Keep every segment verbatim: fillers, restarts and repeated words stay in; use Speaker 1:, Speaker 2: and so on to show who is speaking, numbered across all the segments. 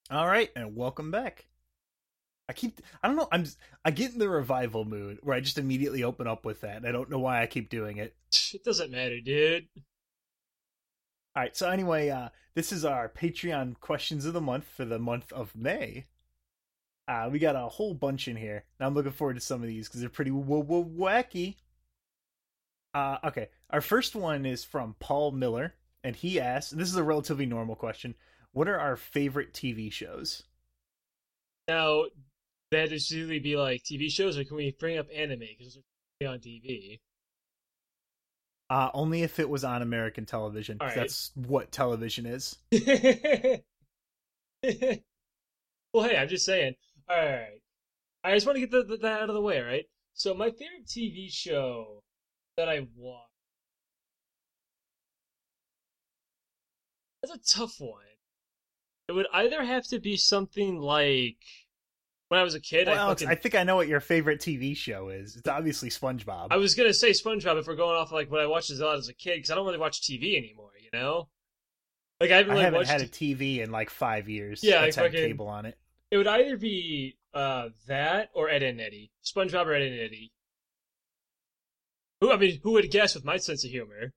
Speaker 1: All right, and welcome back. I keep, I don't know, I'm, just, I get in the revival mood where I just immediately open up with that. I don't know why I keep doing it.
Speaker 2: It doesn't matter, dude.
Speaker 1: All right, so anyway, uh, this is our Patreon questions of the month for the month of May. Uh, we got a whole bunch in here. Now I'm looking forward to some of these because they're pretty w- w- wacky. Uh, okay, our first one is from Paul Miller, and he asks, this is a relatively normal question: what are our favorite T V shows?
Speaker 2: Now, that should usually be like T V shows, or can we bring up anime? Because they're on T V.
Speaker 1: Uh, only if it was on American television,
Speaker 2: All
Speaker 1: because
Speaker 2: right.
Speaker 1: that's what television is.
Speaker 2: Well, hey, I'm just saying. All right. I just want to get the, the, that out of the way, right? So, my favorite T V show that I watched, that's a tough one. It would either have to be something like when I was a kid,
Speaker 1: Well,
Speaker 2: I
Speaker 1: Alex, I
Speaker 2: fucking.
Speaker 1: think I know what your favorite T V show is. It's obviously SpongeBob.
Speaker 2: I was gonna say SpongeBob if we're going off like what I watched as a lot as a kid, because I don't really watch T V anymore, you know? Like, I haven't
Speaker 1: I
Speaker 2: really
Speaker 1: haven't
Speaker 2: watched.
Speaker 1: had a T V in like five years.
Speaker 2: Yeah, like
Speaker 1: That's had
Speaker 2: fucking.
Speaker 1: cable on it.
Speaker 2: It would either be uh that or Ed and Eddie. SpongeBob or Ed and Eddie. Who I mean, who would guess with my sense of humor?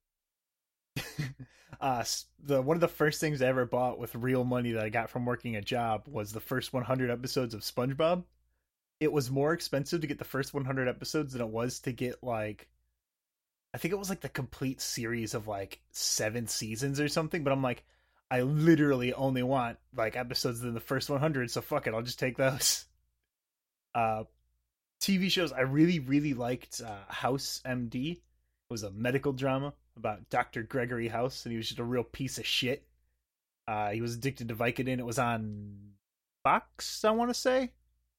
Speaker 1: uh, the one of the first things I ever bought with real money that I got from working a job was the first one hundred episodes of SpongeBob. It was more expensive to get the first one hundred episodes than it was to get like I think it was like the complete series of like seven seasons or something. But I'm like, I literally only want like episodes in the first one hundred, so fuck it, I'll just take those. Uh, T V shows I really really liked uh, House M D. It was a medical drama about Doctor Gregory House, and he was just a real piece of shit. Uh, he was addicted to Vicodin. It was on Fox, I want to say.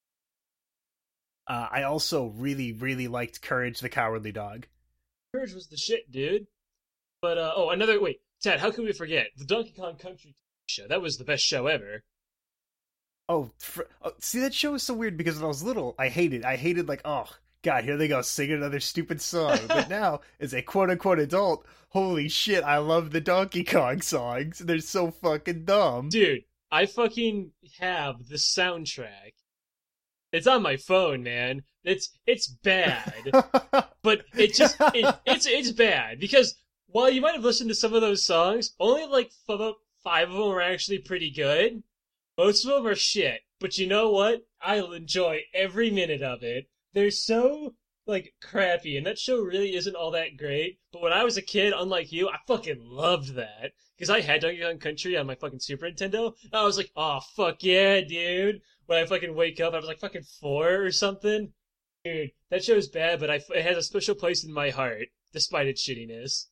Speaker 1: Uh, I also really really liked Courage the Cowardly Dog.
Speaker 2: Courage was the shit, dude. But uh oh, another wait, Ted, how can we forget the Donkey Kong Country show? That was the best show ever.
Speaker 1: Oh, fr- oh, see, that show is so weird because when I was little, I hated, I hated like, oh god, here they go singing another stupid song. But now, as a quote unquote adult, holy shit, I love the Donkey Kong songs. They're so fucking dumb.
Speaker 2: Dude, I fucking have the soundtrack. It's on my phone, man. It's it's bad. But it just it, it's it's bad because while you might have listened to some of those songs, only like f- five of them are actually pretty good. Most of them are shit. But you know what? I'll enjoy every minute of it. They're so like crappy, and that show really isn't all that great. But when I was a kid, unlike you, I fucking loved that because I had Donkey Kong Country on my fucking Super Nintendo. I was like, oh fuck yeah, dude! When I fucking wake up, I was like fucking four or something. Dude, that show's bad, but I, it has a special place in my heart, despite its shittiness.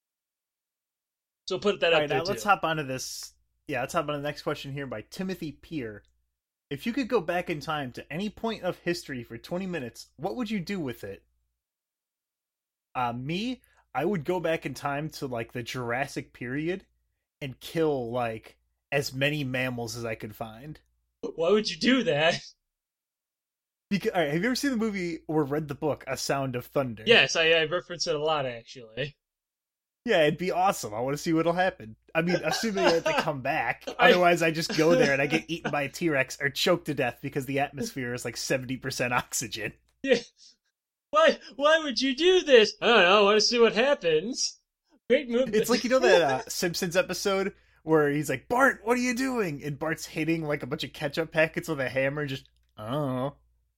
Speaker 2: So put that
Speaker 1: All
Speaker 2: up
Speaker 1: right,
Speaker 2: there
Speaker 1: now let's
Speaker 2: too.
Speaker 1: hop onto this. Yeah, let's hop on the next question here by Timothy Peer. If you could go back in time to any point of history for twenty minutes, what would you do with it? Uh, me, I would go back in time to like the Jurassic period and kill like as many mammals as I could find.
Speaker 2: Why would you do that?
Speaker 1: Because, all right, have you ever seen the movie or read the book A Sound of Thunder?
Speaker 2: Yes, I, I reference it a lot actually.
Speaker 1: Yeah, it'd be awesome. I want to see what'll happen. I mean, assuming that they come back.
Speaker 2: I
Speaker 1: Otherwise, I just go there and I get eaten by a T Rex or choked to death because the atmosphere is like seventy percent oxygen.
Speaker 2: yeah. Why why would you do this? I don't know. I want to see what happens. Great movie.
Speaker 1: It's like, you know, that uh, Simpsons episode where he's like, Bart, what are you doing? And Bart's hitting like a bunch of ketchup packets with a hammer, just, oh.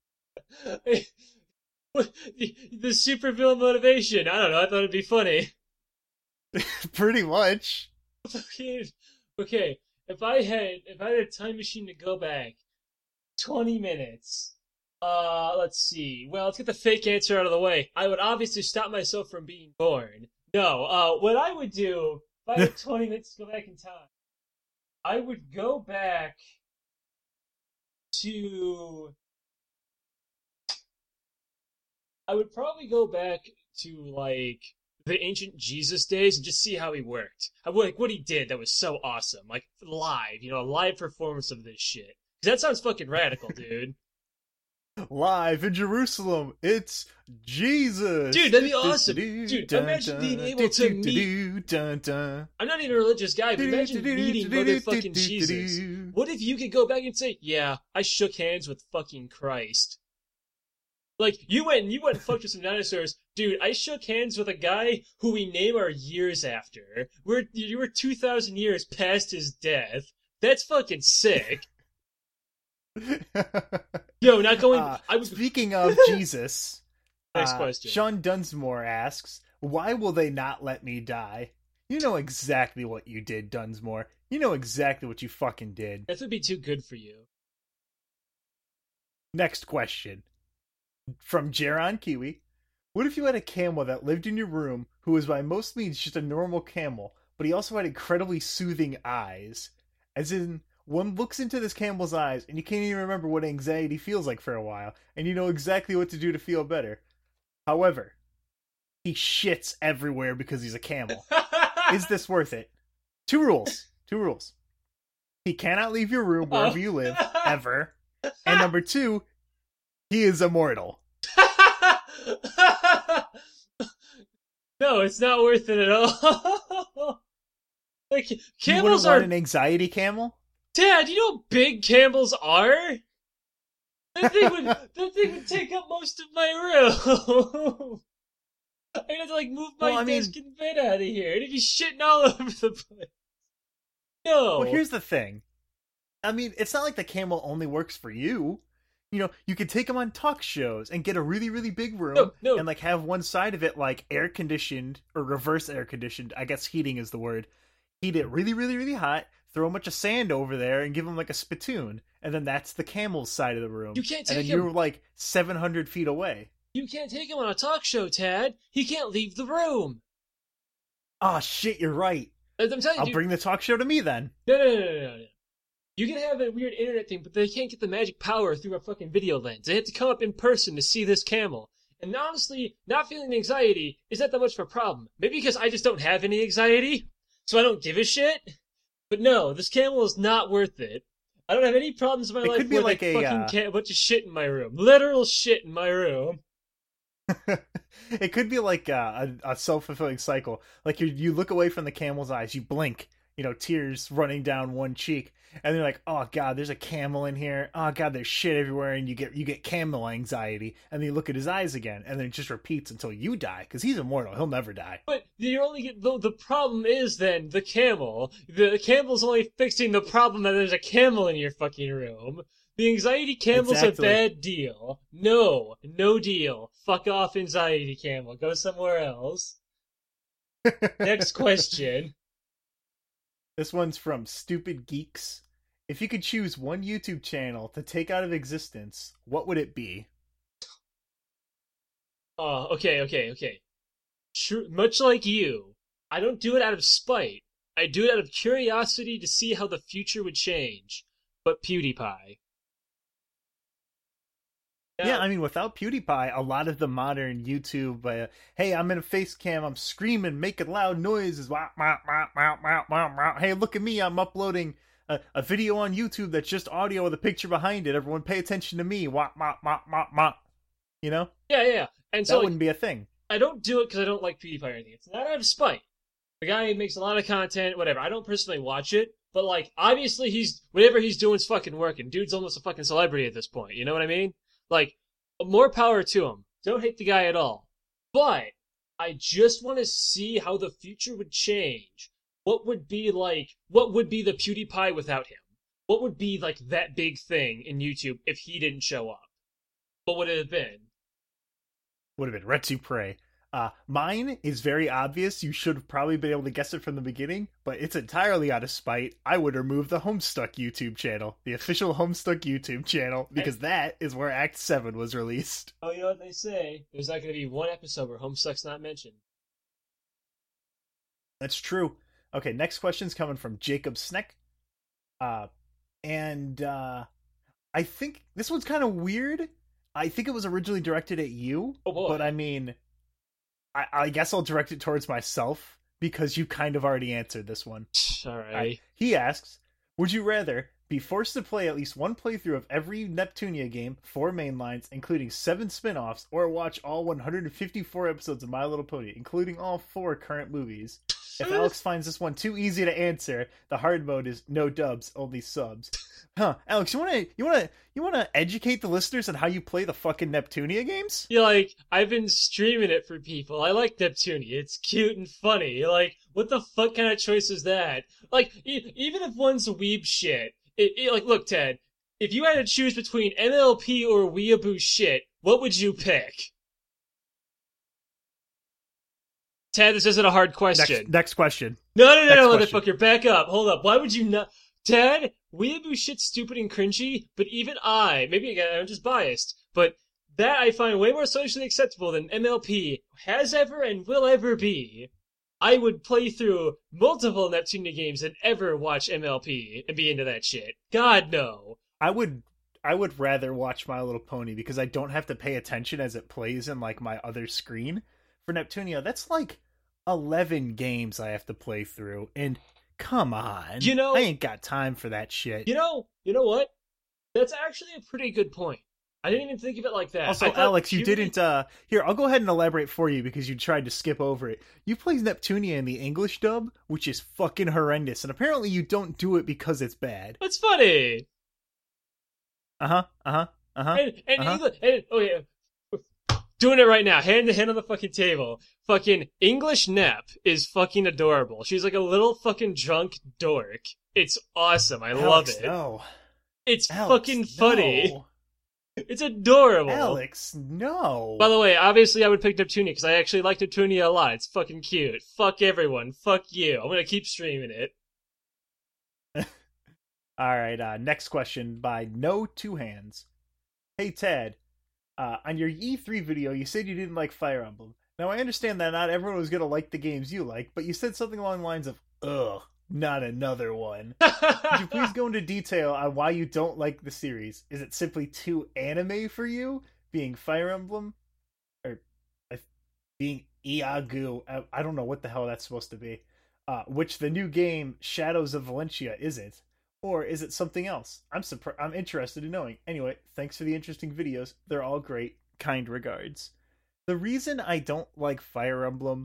Speaker 2: the, the super villain motivation. I don't know. I thought it'd be funny.
Speaker 1: Pretty much.
Speaker 2: Okay, okay. If I had if I had a time machine to go back twenty minutes, uh, let's see. Well, let's get the fake answer out of the way. I would obviously stop myself from being born. No, uh, what I would do if I had twenty minutes to go back in time, I would go back to. I would probably go back to like the ancient Jesus days and just see how he worked. I would, like what he did that was so awesome, like live, you know, a live performance of this shit. 'Cause that sounds fucking radical, dude.
Speaker 1: Live in Jerusalem, it's Jesus.
Speaker 2: Dude, that'd be awesome. Dude, imagine being able to meet... I'm not even a religious guy, but imagine meeting motherfucking Jesus. What if you could go back and say, yeah, I shook hands with fucking Christ? Like, you went and you went and fucked with some dinosaurs. Dude, I shook hands with a guy who we name our years after. We're, you were two thousand years past his death. That's fucking sick. Yo, not going...
Speaker 1: Uh,
Speaker 2: I was...
Speaker 1: Speaking of Jesus...
Speaker 2: Next
Speaker 1: uh,
Speaker 2: question.
Speaker 1: Sean Dunsmore asks, why will they not let me die? You know exactly what you did, Dunsmore. You know exactly what you fucking did.
Speaker 2: That would be too good for you.
Speaker 1: Next question. From Jaron Kiwi. What if you had a camel that lived in your room who was by most means just a normal camel, but he also had incredibly soothing eyes? As in, one looks into this camel's eyes and you can't even remember what anxiety feels like for a while, and you know exactly what to do to feel better. However, he shits everywhere because he's a camel. Is this worth it? Two rules. Two rules. He cannot leave your room wherever you live, ever. And number two, he is immortal.
Speaker 2: No, it's not worth it at all. Like, camels
Speaker 1: you
Speaker 2: are
Speaker 1: want an anxiety camel?
Speaker 2: Dad, you know how big camels are? That thing would that thing would take up most of my room. I'd have to like move my
Speaker 1: well, I
Speaker 2: desk
Speaker 1: mean,
Speaker 2: and bed out of here. It'd be shitting all over the place. No.
Speaker 1: Well, here's the thing. I mean, it's not like the camel only works for you. You know, you could take him on talk shows and get a really, really big room
Speaker 2: no, no.
Speaker 1: and like have one side of it like air conditioned or reverse air conditioned. I guess heating is the word. Heat it really, really, really hot. Throw a bunch of sand over there and give him like a spittoon, and then that's the camel's side of the room.
Speaker 2: You can't take
Speaker 1: and then
Speaker 2: him.
Speaker 1: you're like seven hundred feet away.
Speaker 2: You can't take him on a talk show, Tad. He can't leave the room.
Speaker 1: Oh shit, you're right.
Speaker 2: I'm telling you,
Speaker 1: I'll
Speaker 2: dude,
Speaker 1: bring the talk show to me then.
Speaker 2: No, no, no, no, no, no. You can have a weird internet thing, but they can't get the magic power through a fucking video lens. They have to come up in person to see this camel. And honestly, not feeling anxiety is not that much of a problem. Maybe because I just don't have any anxiety, so I don't give a shit. But no, this camel is not worth it. I don't have any problems in my
Speaker 1: It
Speaker 2: life
Speaker 1: could be
Speaker 2: with
Speaker 1: like
Speaker 2: a,
Speaker 1: a,
Speaker 2: fucking
Speaker 1: uh...
Speaker 2: ca- a bunch of shit in my room. Literal shit in my room.
Speaker 1: It could be like a, a, a self-fulfilling cycle. Like you, you look away from the camel's eyes, you blink, you know, tears running down one cheek, and you're like, oh god, there's a camel in here. Oh god, there's shit everywhere, and you get you get camel anxiety, and then you look at his eyes again, and then it just repeats until you die, because he's immortal. He'll never die.
Speaker 2: But you only get the, the problem is then the camel. The camel's only fixing the problem that there's a camel in your fucking room. The anxiety camel's
Speaker 1: Exactly.
Speaker 2: a bad deal. No, no deal. Fuck off, anxiety camel. Go somewhere else. Next question.
Speaker 1: This one's from Stupid Geeks. If you could choose one YouTube channel to take out of existence, what would it be?
Speaker 2: Oh, okay, okay, okay. True, much like you, I don't do it out of spite. I do it out of curiosity to see how the future would change. But PewDiePie. Now,
Speaker 1: Yeah, I mean, without PewDiePie, a lot of the modern YouTube, uh, hey, I'm in a face cam, I'm screaming, making loud noises, wah, wah, wah, wah, wah, wah, wah. Hey, look at me, I'm uploading a, a video on YouTube that's just audio with a picture behind it. Everyone pay attention to me, wah, wah, wah, wah, wah. You know?
Speaker 2: Yeah, yeah. And
Speaker 1: That
Speaker 2: so like,
Speaker 1: wouldn't be a thing.
Speaker 2: I don't do it because I don't like PewDiePie or anything. It's not out of spite. The guy makes a lot of content, whatever. I don't personally watch it, but like, obviously he's, whatever he's doing is fucking working. Dude's almost a fucking celebrity at this point, you know what I mean? Like, more power to him. Don't hate the guy at all. But I just want to see how the future would change. What would be like, what would be the PewDiePie without him? What would be like that big thing in YouTube if he didn't show up? What would it have been?
Speaker 1: Would have been Retsu Prey. Uh, mine is very obvious. You should have probably been able to guess it from the beginning, but it's entirely out of spite. I would remove the Homestuck YouTube channel, the official Homestuck YouTube channel, because that is where Act seven was released.
Speaker 2: Oh, you know what they say? There's not going to be one episode where Homestuck's not mentioned.
Speaker 1: That's true. Okay, next question's coming from Jacob Sneck. Uh, and uh, I think this one's kind of weird. I think it was originally directed at you,
Speaker 2: Oh, boy.
Speaker 1: but I mean, I, I guess I'll direct it towards myself because you kind of already answered this one.
Speaker 2: All right.
Speaker 1: I, he asks, would you rather be forced to play at least one playthrough of every Neptunia game, four main lines, including seven spin-offs, or watch all one hundred fifty-four episodes of My Little Pony, including all four current movies. If Alex finds this one too easy to answer, the hard mode is no dubs, only subs. Huh, Alex, you wanna you wanna you wanna educate the listeners on how you play the fucking Neptunia games?
Speaker 2: You're like, I've been streaming it for people. I like Neptunia. It's cute and funny. You're like, what the fuck kind of choice is that? Like, e- even if one's weeb shit, it, it, like, look, Ted, if you had to choose between M L P or weeaboo shit, what would you pick? Ted, this isn't a hard question.
Speaker 1: Next, next question.
Speaker 2: No, no, no,
Speaker 1: Next
Speaker 2: no,
Speaker 1: question.
Speaker 2: motherfucker, back up. Hold up. Why would you not? Ted, weeaboo shit's stupid and cringy, but even I, maybe again, I'm just biased, but that I find way more socially acceptable than M L P has ever and will ever be. I would play through multiple Neptunia games and ever watch M L P and be into that shit. God, no.
Speaker 1: I would I would rather watch My Little Pony because I don't have to pay attention as it plays in like my other screen. For Neptunia, that's like eleven games I have to play through, and come on,
Speaker 2: You know-
Speaker 1: I ain't got time for that shit.
Speaker 2: You know, you know what? That's actually a pretty good point. I didn't even think of it like that.
Speaker 1: Also,
Speaker 2: I thought
Speaker 1: Alex, you
Speaker 2: puberty-
Speaker 1: didn't. uh Here, I'll go ahead and elaborate for you because you tried to skip over it. You play Neptunia in the English dub, which is fucking horrendous, and apparently you don't do it because it's bad.
Speaker 2: That's funny.
Speaker 1: Uh huh. Uh huh. Uh huh.
Speaker 2: And, and,
Speaker 1: Uh-huh.
Speaker 2: English, and oh yeah, doing it right now, hand to hand on the fucking table. Fucking English Nep is fucking adorable. She's like a little fucking drunk dork. It's awesome. I love
Speaker 1: Alex,
Speaker 2: it.
Speaker 1: No.
Speaker 2: It's
Speaker 1: Alex,
Speaker 2: fucking funny.
Speaker 1: no.
Speaker 2: It's adorable.
Speaker 1: Alex, no.
Speaker 2: By the way, obviously I would pick Neptunia because I actually like Neptunia a lot. It's fucking cute. Fuck everyone. Fuck you. I'm gonna keep streaming it.
Speaker 1: All right, uh, next question by No Two Hands. Hey, Ted. Uh, on your E three video, you said you didn't like Fire Emblem. Now, I understand that not everyone was going to like the games you like, but you said something along the lines of, ugh, not another one. Could you please go into detail on why you don't like the series? Is it simply too anime for you, being Fire Emblem? Or uh, being Iagu? I, I don't know what the hell that's supposed to be. Uh, which the new game, Shadows of Valentia, isn't. Or is it something else? I'm surprised. I'm interested in knowing. Anyway, thanks for the interesting videos. They're all great. Kind regards. The reason I don't like Fire Emblem,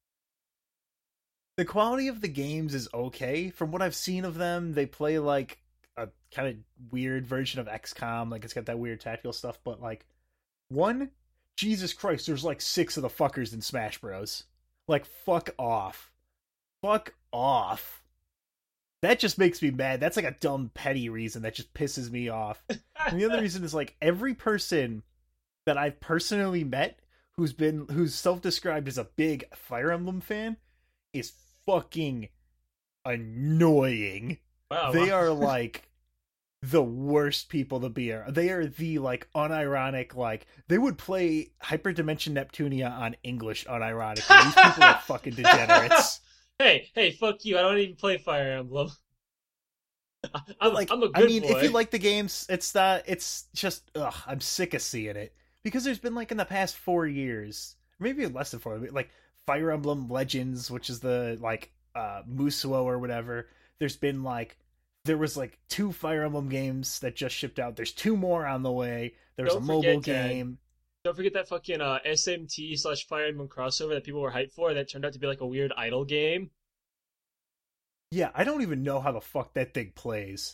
Speaker 1: the quality of the games is okay. From what I've seen of them, they play like a kind of weird version of X COM. Like it's got that weird tactical stuff. But like, one, Jesus Christ, there's like six of the fuckers in Smash Bros. Like, fuck off. Fuck off. That just makes me mad. That's like a dumb, petty reason that just pisses me off. And the other reason is like every person that I've personally met who's been who's self-described as a big Fire Emblem fan is fucking annoying.
Speaker 2: Wow.
Speaker 1: They
Speaker 2: wow.
Speaker 1: are like the worst people to be around. They are the like unironic, like they would play Hyperdimension Neptunia on English unironically. These people are fucking degenerates.
Speaker 2: Hey, hey, fuck you. I don't even play Fire Emblem. I'm,
Speaker 1: Like,
Speaker 2: I'm a good
Speaker 1: I mean,
Speaker 2: boy.
Speaker 1: if you like the games, it's not. It's just, ugh, I'm sick of seeing it because there's been like in the past four years, maybe less than four, like Fire Emblem Legends, which is the like uh Musuo or whatever. There's been like there was like two Fire Emblem games that just shipped out. There's two more on the way. There's
Speaker 2: Don't
Speaker 1: a mobile
Speaker 2: forget, Ted.
Speaker 1: game.
Speaker 2: Don't forget that fucking uh, S M T slash Fire Emblem crossover that people were hyped for that turned out to be like a weird idle game.
Speaker 1: Yeah, I don't even know how the fuck that thing plays.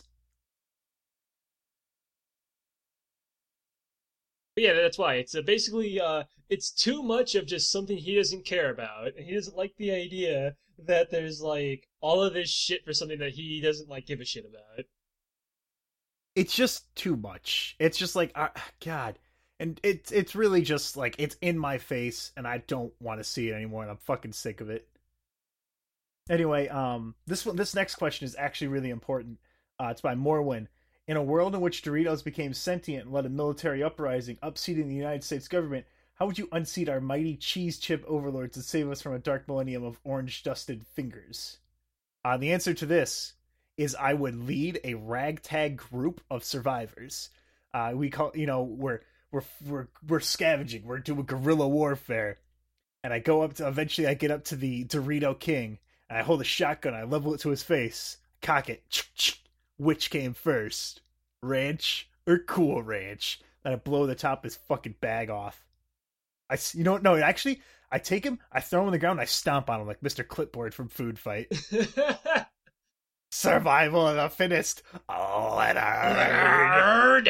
Speaker 2: But yeah, that's why. It's uh, basically, uh, it's too much of just something he doesn't care about. And he doesn't like the idea that there's like all of this shit for something that he doesn't like give a shit about.
Speaker 1: It's just too much. It's just like, uh, God. And it's it's really just like, it's in my face, and I don't want to see it anymore, and I'm fucking sick of it. Anyway, um, this one, this next question is actually really important. Uh, it's by Morwin. In a world in which Doritos became sentient and led a military uprising, upseating the United States government, how would you unseat our mighty cheese chip overlords and save us from a dark millennium of orange-dusted fingers? Uh, the answer to this is I would lead a ragtag group of survivors. Uh, we call, you know, we're we're we're we're scavenging. We're doing guerrilla warfare, and I go up to. Eventually, I get up to the Dorito King, and I hold a shotgun. I level it to his face, cock it, which came first, Ranch or Cool Ranch? Then I blow the top of his fucking bag off. I, you know, no, actually, I take him, I throw him on the ground, and I stomp on him like Mister Clipboard from Food Fight. Survival of the fittest. Oh, Leonard.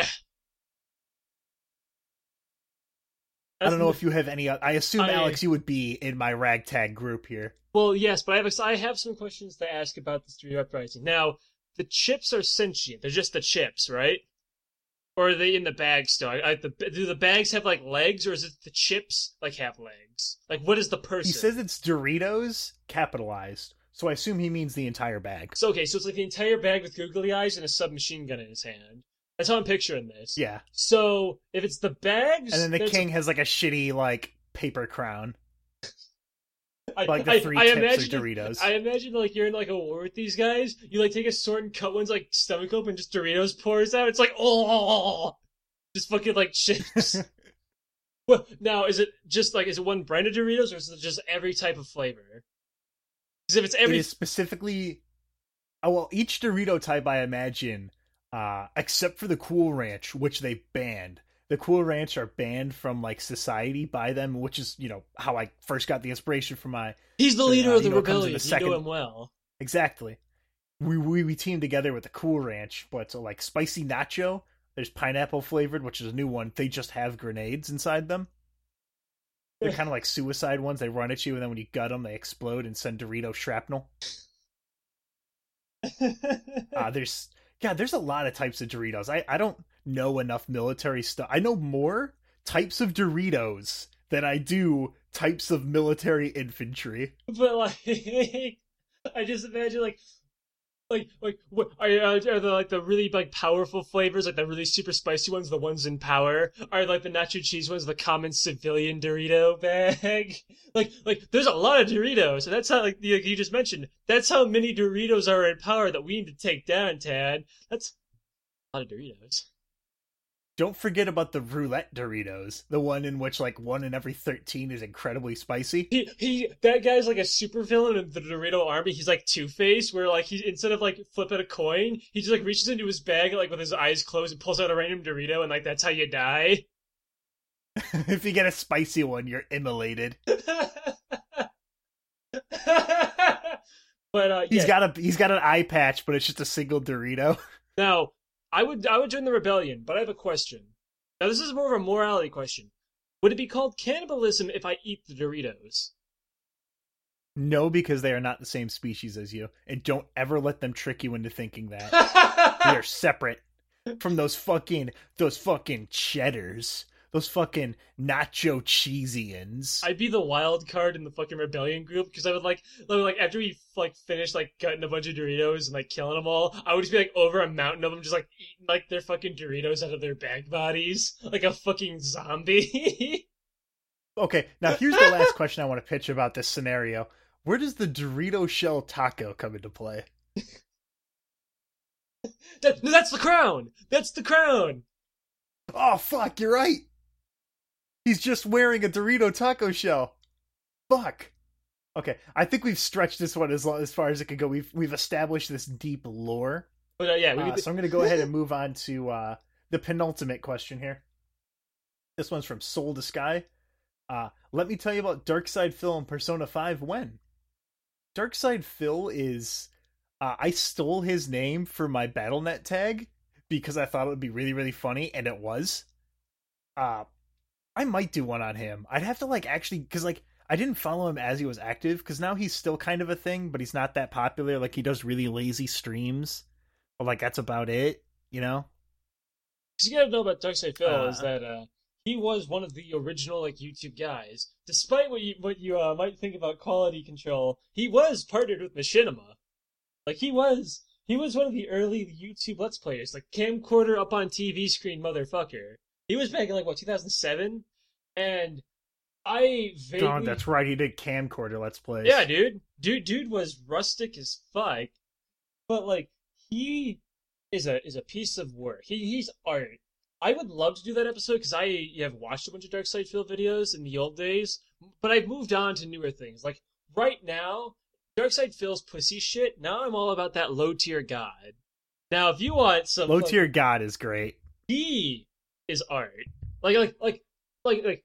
Speaker 1: I don't know if you have any. I assume, I, Alex, you would be in my ragtag group here.
Speaker 2: Well, yes, but I have I have some questions to ask about this Dorito Uprising. Now, the chips are sentient. They're just the chips, right? Or are they in the bag still? I, I, the, do the bags have, like, legs, or is it the chips, like, have legs? Like, what is the person?
Speaker 1: He says it's Doritos, capitalized, so I assume he means the entire bag.
Speaker 2: So, okay, so it's like the entire bag with googly eyes and a submachine gun in his hand. That's how I'm picturing this.
Speaker 1: Yeah.
Speaker 2: So, if it's the bags...
Speaker 1: And then the king a... has, like, a shitty, like, paper crown.
Speaker 2: I,
Speaker 1: like the three
Speaker 2: I, I
Speaker 1: tips of Doritos.
Speaker 2: I imagine, like, you're in, like, a war with these guys. You, like, take a sword and cut one's, like, stomach open and just Doritos pours out. It's like, oh! Just fucking, like, chips. Well, now, is it just, like, is it one brand of Doritos, or is it just every type of flavor? Because if it's every...
Speaker 1: It is specifically... Oh, well, each Dorito type, I imagine, uh, except for the Cool Ranch, which they banned. The Cool Ranch are banned from, like, society by them, which is, you know, how I first got the inspiration for my...
Speaker 2: He's the leader
Speaker 1: uh,
Speaker 2: of the
Speaker 1: you know,
Speaker 2: rebellion. You
Speaker 1: second...
Speaker 2: know him well.
Speaker 1: Exactly. We, we we teamed together with the Cool Ranch, but so, like, spicy nacho, there's pineapple flavored, which is a new one. They just have grenades inside them. They're kind of like suicide ones. They run at you, and then when you gut them, they explode and send Dorito shrapnel. uh, there's... God, there's a lot of types of Doritos. I, I don't know enough military stuff. I know more types of Doritos than I do types of military infantry.
Speaker 2: But, like, I just imagine, like, like, like, what are, are the, like, the really, like, powerful flavors, like, the really super spicy ones, the ones in power? Are, like, the nacho cheese ones the common civilian Dorito bag? Like, like, there's a lot of Doritos, and that's how, like, you, you just mentioned, that's how many Doritos are in power that we need to take down, Tad. That's a lot of Doritos.
Speaker 1: Don't forget about the roulette Doritos, the one in which, like, one in every thirteen is incredibly spicy.
Speaker 2: He, he, that guy's like a super villain in the Dorito army. He's like Two-Face, where, like, he, instead of, like, flipping a coin, he just, like, reaches into his bag, like, with his eyes closed and pulls out a random Dorito, and, like, that's how you die.
Speaker 1: If you get a spicy one, you're immolated.
Speaker 2: But, uh,
Speaker 1: he's
Speaker 2: yeah.
Speaker 1: got a he's got an eye patch, but it's just a single Dorito.
Speaker 2: Now, I would I would join the rebellion, but I have a question. Now, this is more of a morality question. Would it be called cannibalism if I eat the Doritos?
Speaker 1: No, because they are not the same species as you, and don't ever let them trick you into thinking that. They are separate from those fucking those fucking cheddars. Those fucking nacho cheesians.
Speaker 2: I'd be the wild card in the fucking rebellion group, because I would like, like after we like finish like gutting a bunch of Doritos and like killing them all, I would just be like over a mountain of them, just like eating like their fucking Doritos out of their bag bodies, like a fucking zombie.
Speaker 1: Okay, now here's the last question I want to pitch about this scenario. Where does the Dorito shell taco come into play?
Speaker 2: that, no, that's the crown! That's the crown!
Speaker 1: Oh, fuck, you're right! He's just wearing a Dorito taco shell. Fuck. Okay, I think we've stretched this one as long, as far as it could go. We've we've established this deep lore.
Speaker 2: But uh, yeah, we
Speaker 1: uh,
Speaker 2: could...
Speaker 1: so I'm going to go ahead and move on to uh, the penultimate question here. This one's from Soul to Sky. Uh, let me tell you about Darkside Phil and Persona five when. Darkside Phil is... Uh, I stole his name for my Battle dot net tag because I thought it would be really, really funny, and it was. Uh, I might do one on him. I'd have to, like, actually... Because, like, I didn't follow him as he was active, because now he's still kind of a thing, but he's not that popular. Like, he does really lazy streams. But, like, that's about it, you know?
Speaker 2: Because you gotta know about Darkside Phil
Speaker 1: uh,
Speaker 2: is that uh, he was one of the original, like, YouTube guys. Despite what you what you uh, might think about quality control, he was partnered with Machinima. Like, he was... He was one of the early YouTube Let's Players. Like, camcorder up on T V screen motherfucker. He was back in, like, what, two thousand seven? And I vaguely...
Speaker 1: God, that's right, he did camcorder Let's Plays.
Speaker 2: Yeah, dude. Dude dude was rustic as fuck. But, like, he is a is a piece of work. He He's art. I would love to do that episode, because I have watched a bunch of Darkside Phil videos in the old days, but I've moved on to newer things. Like, right now, Darkside Phil's pussy shit, now I'm all about that low-tier god. Now, if you want some,
Speaker 1: Low
Speaker 2: like,
Speaker 1: Tier God is great.
Speaker 2: he is art. Like, like, like, like, like.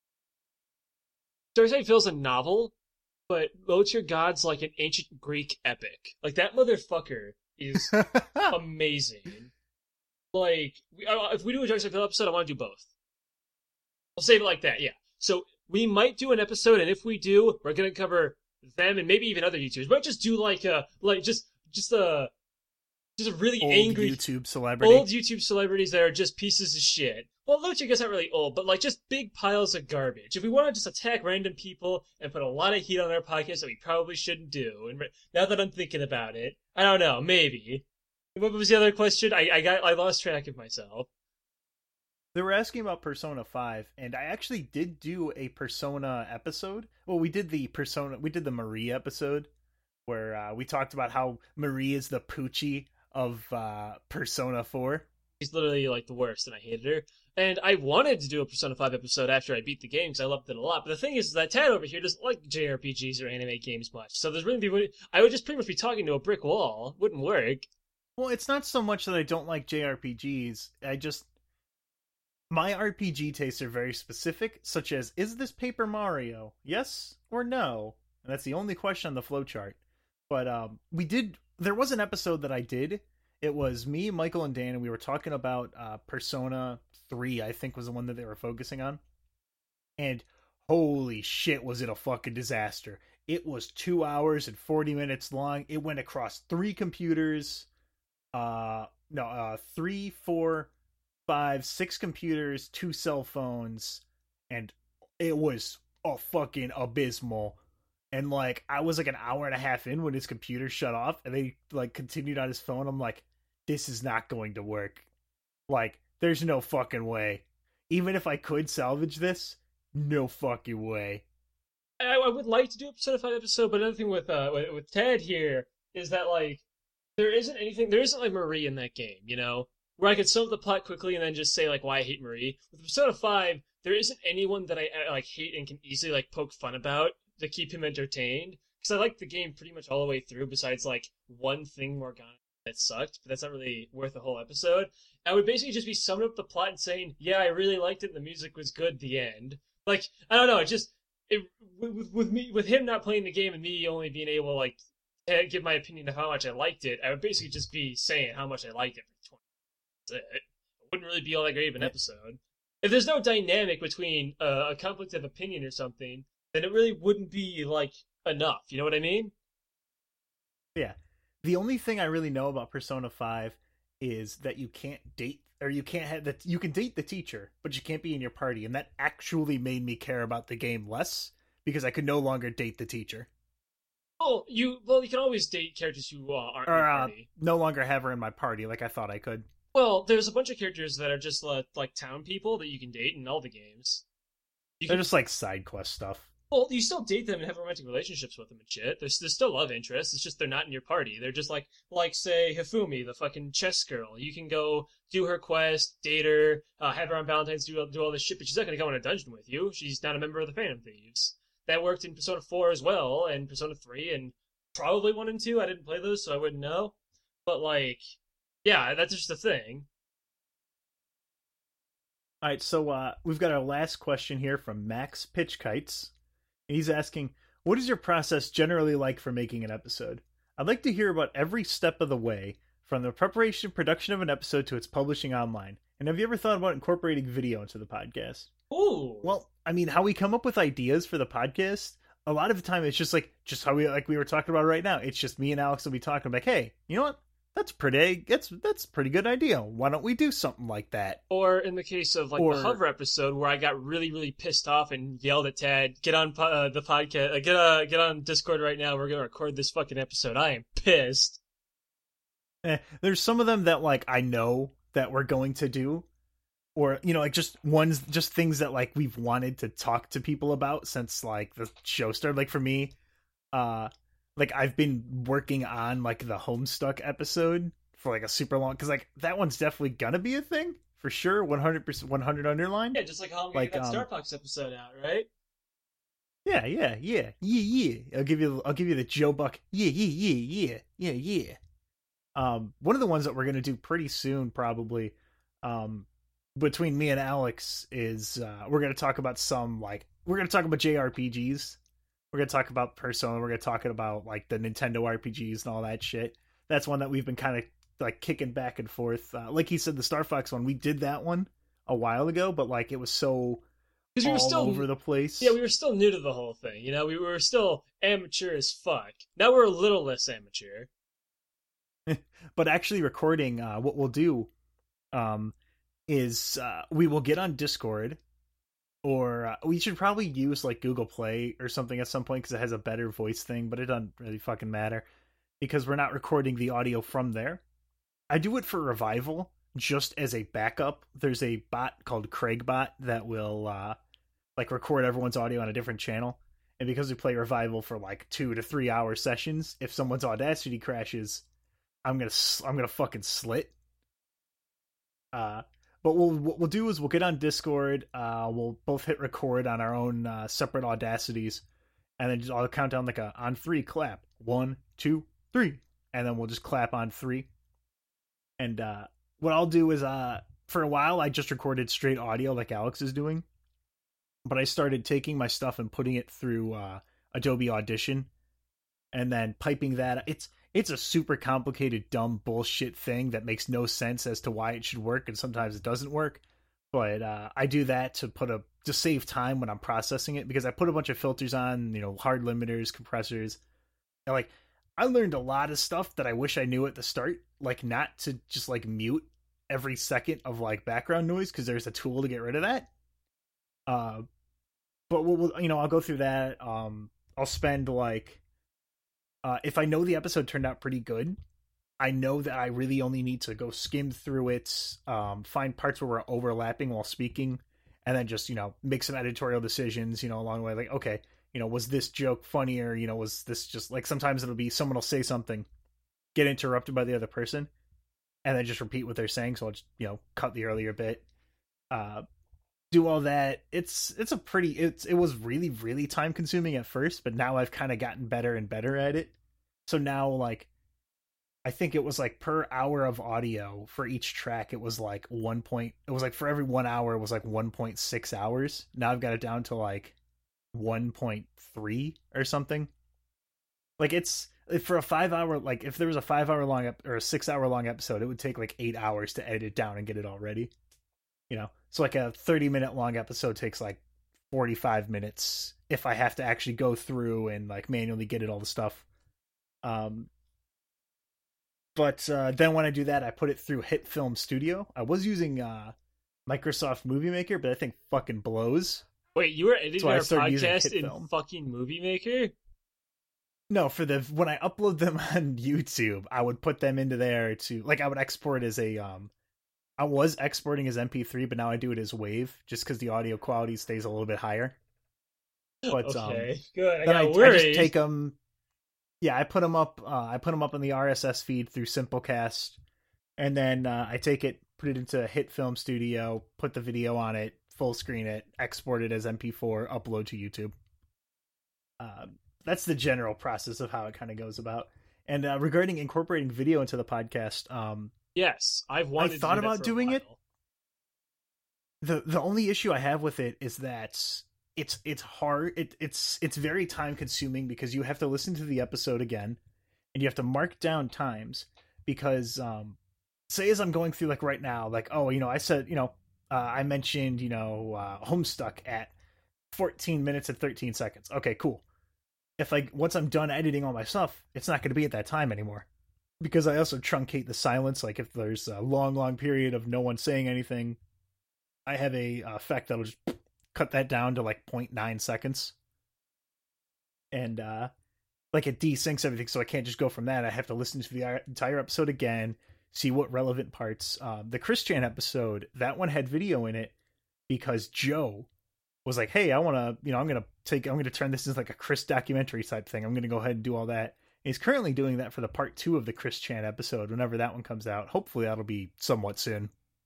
Speaker 2: Darkseid feels a novel, but Low Tier God's like an ancient Greek epic. Like that motherfucker is amazing. Like, we, uh, if we do a Darkseid Phil episode, I want to do both. I'll save it like that. Yeah. So we might do an episode, and if we do, we're gonna cover them and maybe even other YouTubers. We might just do like a like just just a just a really
Speaker 1: Old
Speaker 2: angry
Speaker 1: YouTube celebrity.
Speaker 2: old YouTube celebrities that are just pieces of shit. Well, Loach, I guess not really old, but like just big piles of garbage. If we want to just attack random people and put a lot of heat on our podcast that we probably shouldn't do, and now that I'm thinking about it, I don't know, maybe. What was the other question? I, I got I lost track of myself.
Speaker 1: They were asking about Persona five, and I actually did do a Persona episode. Well, we did the Persona, we did the Marie episode, where uh, we talked about how Marie is the Poochie of uh, Persona four.
Speaker 2: She's literally like the worst, and I hated her. And I wanted to do a Persona five episode after I beat the game because I loved it a lot. But the thing is that Tad over here doesn't like J R P Gs or anime games much. So there's really I would just pretty much be talking to a brick wall. It wouldn't work.
Speaker 1: Well, it's not so much that I don't like J R P Gs. I just my R P G tastes are very specific, such as, is this Paper Mario? Yes or no? And that's the only question on the flowchart. But um, we did. There was an episode that I did. It was me, Michael, and Dan, and we were talking about uh, Persona three, I think was the one that they were focusing on. And holy shit, was it a fucking disaster. It was two hours and forty minutes long. It went across three computers. Uh, no, uh, three, four, five, six computers, two cell phones. And it was a fucking abysmal. And, like, I was, like, an hour and a half in when his computer shut off, and they, like, continued on his phone. I'm like, this is not going to work. Like, there's no fucking way. Even if I could salvage this, no fucking way.
Speaker 2: I, I would like to do a Persona five episode, but another thing with, uh, with, with Ted here is that, like, there isn't anything, there isn't, like, Marie in that game, you know? Where I could sum up the plot quickly and then just say, like, why I hate Marie. With Persona five, there isn't anyone that I, like, hate and can easily, like, poke fun about to keep him entertained, because I liked the game pretty much all the way through, besides like one thing Morgana that sucked, but that's not really worth a whole episode. I would basically just be summing up the plot and saying, yeah, I really liked it, the music was good, the end. Like, I don't know, it just, it, with, with me, with him not playing the game and me only being able to like give my opinion of how much I liked it, I would basically just be saying how much I liked it for twenty minutes. That's it. It wouldn't really be all that great of an episode. If there's no dynamic between uh, a conflict of opinion or something, then it really wouldn't be, like, enough. You know what I mean?
Speaker 1: Yeah. The only thing I really know about Persona five is that you can't date, or you can't have that. You can date the teacher, but you can't be in your party. And that actually made me care about the game less, because I could no longer date the teacher.
Speaker 2: Oh, you, well, you can always date characters who uh, aren't
Speaker 1: or,
Speaker 2: in your
Speaker 1: uh,
Speaker 2: party.
Speaker 1: no longer have her in my party like I thought I could.
Speaker 2: Well, there's a bunch of characters that are just, uh, like, town people that you can date in all the games. You
Speaker 1: They're
Speaker 2: can,
Speaker 1: just, like, side quest stuff.
Speaker 2: Well, you still date them and have romantic relationships with them and shit. There's, there's still love interests. It's just they're not in your party. They're just like, like say, Hifumi, the fucking chess girl. You can go do her quest, date her, uh, have her on Valentine's, do, do all this shit, but she's not going to go in a dungeon with you. She's not a member of the Phantom Thieves. That worked in Persona four as well, and Persona three, and probably one and two. I didn't play those, so I wouldn't know. But, like, yeah, that's just the thing.
Speaker 1: All right, so uh, we've got our last question here from Max Pitchkites. He's asking, what is your process generally like for making an episode? I'd like to hear about every step of the way, from the preparation and production of an episode to its publishing online. And have you ever thought about incorporating video into the podcast?
Speaker 2: Ooh.
Speaker 1: Well, I mean, how we come up with ideas for the podcast, a lot of the time it's just like, just how we, like we were talking about right now. It's just me and Alex will be talking like, hey, you know what? That's pretty, that's, that's a pretty good idea. Why don't we do something like that?
Speaker 2: Or in the case of, like,
Speaker 1: Or,
Speaker 2: the Hover episode where I got really, really pissed off and yelled at Tad, get on uh, the podcast, uh, get, uh, get on Discord right now, we're gonna record this fucking episode. I am pissed.
Speaker 1: Eh, there's some of them that, like, I know that we're going to do. Or, you know, like, just ones, just things that, like, we've wanted to talk to people about since, like, the show started. Like, for me, uh... like, I've been working on, like, the Homestuck episode for, like, a super long... Because, like, that one's definitely gonna be a thing, for sure. one hundred percent, one hundred underline.
Speaker 2: Yeah, just like how I'm gonna
Speaker 1: Like,
Speaker 2: get that
Speaker 1: um,
Speaker 2: Starbucks episode out, right?
Speaker 1: Yeah, yeah, yeah. Yeah, yeah. I'll give you, I'll give you the Joe Buck. Yeah, yeah, yeah, yeah. Yeah, yeah. Um, one of the ones that we're gonna do pretty soon, probably, um, between me and Alex, is uh, we're gonna talk about some like we're gonna talk about J R P Gs. We're gonna talk about Persona. We're gonna talk about like the Nintendo R P Gs and all that shit. That's one that we've been kind of like kicking back and forth. Uh, like he said, the Star Fox one, we did that one a while ago, but like it was so
Speaker 2: Because we were
Speaker 1: all
Speaker 2: still
Speaker 1: over the place.
Speaker 2: Yeah, we were still new to the whole thing. You know, we were still amateur as fuck. Now we're a little less amateur.
Speaker 1: But actually recording, uh, what we'll do, um, is uh, we will get on Discord, or uh, we should probably use like Google Play or something at some point because it has a better voice thing. But it doesn't really fucking matter because we're not recording the audio from there. I do it for Revival just as a backup. There's a bot called CraigBot that will uh, like record everyone's audio on a different channel. And because we play Revival for like two to three hour sessions, if someone's Audacity crashes, I'm gonna I'm gonna fucking slit. Uh, but we'll what we'll do is we'll get on Discord. Uh, we'll both hit record on our own uh, separate Audacities, and then just I'll count down like a on three clap. One, two, three, and then we'll just clap on three. And uh, what I'll do is uh, for a while I just recorded straight audio like Alex is doing, but I started taking my stuff and putting it through uh, Adobe Audition, and then piping that. It's it's a super complicated, dumb bullshit thing that makes no sense as to why it should work, and sometimes it doesn't work. But uh, I do that to put a to save time when I'm processing it, because I put a bunch of filters on, you know, hard limiters, compressors. And like I learned a lot of stuff that I wish I knew at the start, like not to just like mute every second of like background noise because there's a tool to get rid of that. Uh, but we'll, we'll you know I'll go through that. Um, I'll spend like. Uh, if I know the episode turned out pretty good, I know that I really only need to go skim through it, um, find parts where we're overlapping while speaking, and then just, you know, make some editorial decisions, you know, along the way. Like, okay, you know, was this joke funnier? You know, was this just like, sometimes it'll be someone will say something, get interrupted by the other person, and then just repeat what they're saying. So I'll just, you know, cut the earlier bit, uh, do all that. It's, it's a pretty, it's, it was really, really time consuming at first, but now I've kind of gotten better and better at it. So now, like, I think it was like per hour of audio for each track, it was like one point, it was like for every one hour, it was like one point six hours. Now I've got it down to like one point three or something. Like it's, for a five hour, like if there was a five hour long ep- or a six hour long episode, it would take like eight hours to edit it down and get it all ready. You know, so like a thirty minute long episode takes like forty-five minutes if I have to actually go through and like manually get it all the stuff. Um, but uh, then when I do that, I put it through Hit Film Studio. I was using uh, Microsoft Movie Maker, but I think fucking blows.
Speaker 2: Wait, you were editing
Speaker 1: So I
Speaker 2: our
Speaker 1: started using
Speaker 2: podcast in
Speaker 1: HitFilm.
Speaker 2: fucking Movie Maker?
Speaker 1: No, for the when I upload them on YouTube, I would put them into there to like I would export as a um. I was exporting as M P three, but now I do it as WAV just because the audio quality stays a little bit higher. But
Speaker 2: Okay,
Speaker 1: um,
Speaker 2: good. I
Speaker 1: then I,
Speaker 2: got
Speaker 1: I
Speaker 2: worried.
Speaker 1: just take them. Yeah, I put them up. Uh, I put them up in the R S S feed through Simplecast, and then uh, I take it, put it into Hit Film Studio, put the video on it, full screen it, export it as M P four, upload to YouTube. Uh, that's the general process of how it kind of goes about. And uh, regarding incorporating video into the podcast, um,
Speaker 2: Yes, I've wanted
Speaker 1: I thought
Speaker 2: to do
Speaker 1: about
Speaker 2: that for
Speaker 1: doing
Speaker 2: a
Speaker 1: it.
Speaker 2: while.
Speaker 1: the the only issue I have with it is that it's it's hard. It it's it's very time consuming because you have to listen to the episode again, and you have to mark down times because um, say as I'm going through like right now, like oh you know I said you know uh, I mentioned you know uh, Homestuck at fourteen minutes and thirteen seconds. Okay, cool. If I once I'm done editing all my stuff, it's not going to be at that time anymore. Because I also truncate the silence. Like if there's a long, long period of no one saying anything, I have a uh, effect that'll just cut that down to like zero point nine seconds. And uh, like it desyncs everything, so I can't just go from that. I have to listen to the entire episode again, see what relevant parts. Um, the Chris Chan episode, that one had video in it because Joe was like, hey, I want to, you know, I'm going to take, I'm going to turn this into like a Chris documentary type thing. I'm going to go ahead and do all that. He's currently doing that for the part two of the Chris Chan episode, whenever that one comes out. Hopefully that'll be somewhat soon.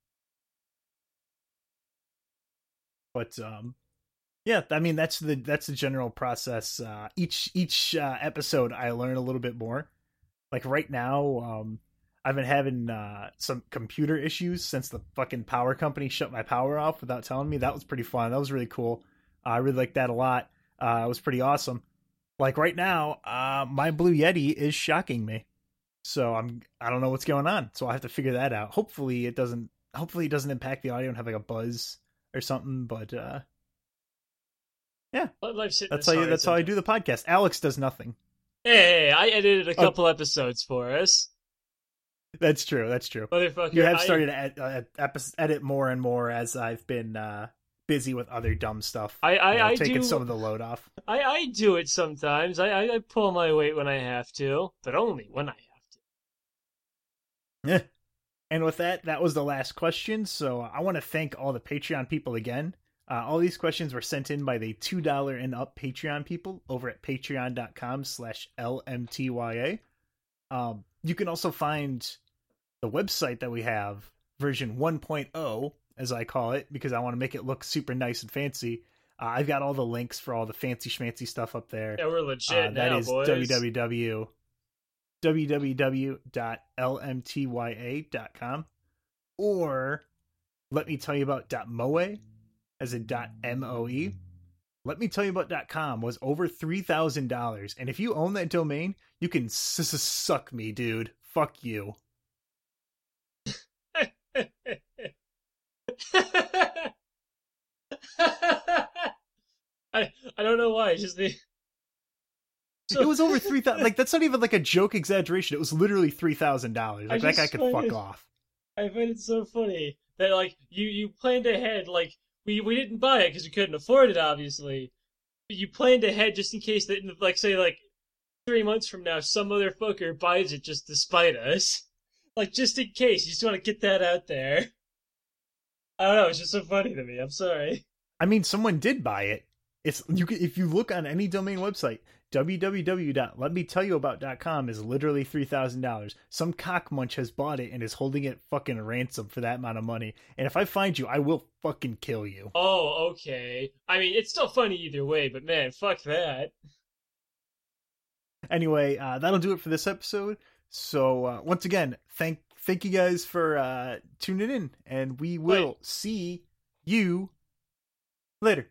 Speaker 1: But um, yeah, I mean that's the that's the general process. Uh, each each uh, episode, I learn a little bit more. Like right now, um, I've been having uh, some computer issues since the fucking power company shut my power off without telling me. That was pretty fun. That was really cool. Uh, I really liked that a lot. Uh, it was pretty awesome. Like right now, uh, my Blue Yeti is shocking me. So I'm I don't know what's going on. So I have to figure that out. Hopefully it doesn't. Hopefully it doesn't impact the audio and have like a buzz or something. But uh, yeah, that's how you, that's how I do the podcast. Alex does nothing.
Speaker 2: Hey, I edited a couple oh. episodes for us.
Speaker 1: That's true. That's true.
Speaker 2: Motherfucker,
Speaker 1: you have
Speaker 2: I...
Speaker 1: started to ed- uh, edit more and more as I've been uh, busy with other dumb stuff.
Speaker 2: I, I,
Speaker 1: you know,
Speaker 2: I
Speaker 1: taking
Speaker 2: do...
Speaker 1: some of the load off.
Speaker 2: I, I do it sometimes. I, I, I pull my weight when I have to, but only when I have to.
Speaker 1: Yeah. And with that, that was the last question. So I want to thank all the Patreon people again. Uh, all these questions were sent in by the two dollars and up Patreon people over at patreon.com slash LMTYA. Um, you can also find the website that we have, version one point oh, as I call it, because I want to make it look super nice and fancy. Uh, I've got all the links for all the fancy schmancy stuff up there.
Speaker 2: Yeah, we're legit uh,
Speaker 1: that
Speaker 2: now,
Speaker 1: is
Speaker 2: boys.
Speaker 1: www. www dot l m t y a dot com, or let me tell you about .moe, as in .moe. Let me tell you about .com was over three thousand dollars, and if you own that domain, you can s- suck me, dude. Fuck you.
Speaker 2: I I don't know why. It's just the
Speaker 1: so, it was over three thousand. Like that's not even like a joke exaggeration. It was literally three thousand dollars. Like that guy could fuck
Speaker 2: it,
Speaker 1: off.
Speaker 2: I find it so funny that like you you planned ahead. Like we we didn't buy it because we couldn't afford it, obviously. But you planned ahead just in case that, like, say like three months from now, some other fucker buys it just to spite us. Like just in case, you just want to get that out there. I don't know. It's just so funny to me. I'm sorry.
Speaker 1: I mean, someone did buy it. It's you can, if you look on any domain website, w w w dot let me tell you about dot com is literally three thousand dollars. Some cockmunch has bought it and is holding it fucking ransom for that amount of money. And if I find you, I will fucking kill you.
Speaker 2: Oh, okay. I mean, it's still funny either way, but man, fuck that.
Speaker 1: Anyway, uh, that'll do it for this episode. So uh, once again, thank thank you guys for uh, tuning in, and we will Wait. see you later.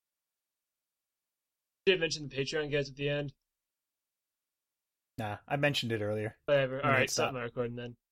Speaker 2: Did mention the Patreon guys at the end?
Speaker 1: Nah, I mentioned it earlier.
Speaker 2: Whatever. All right, stop my recording then.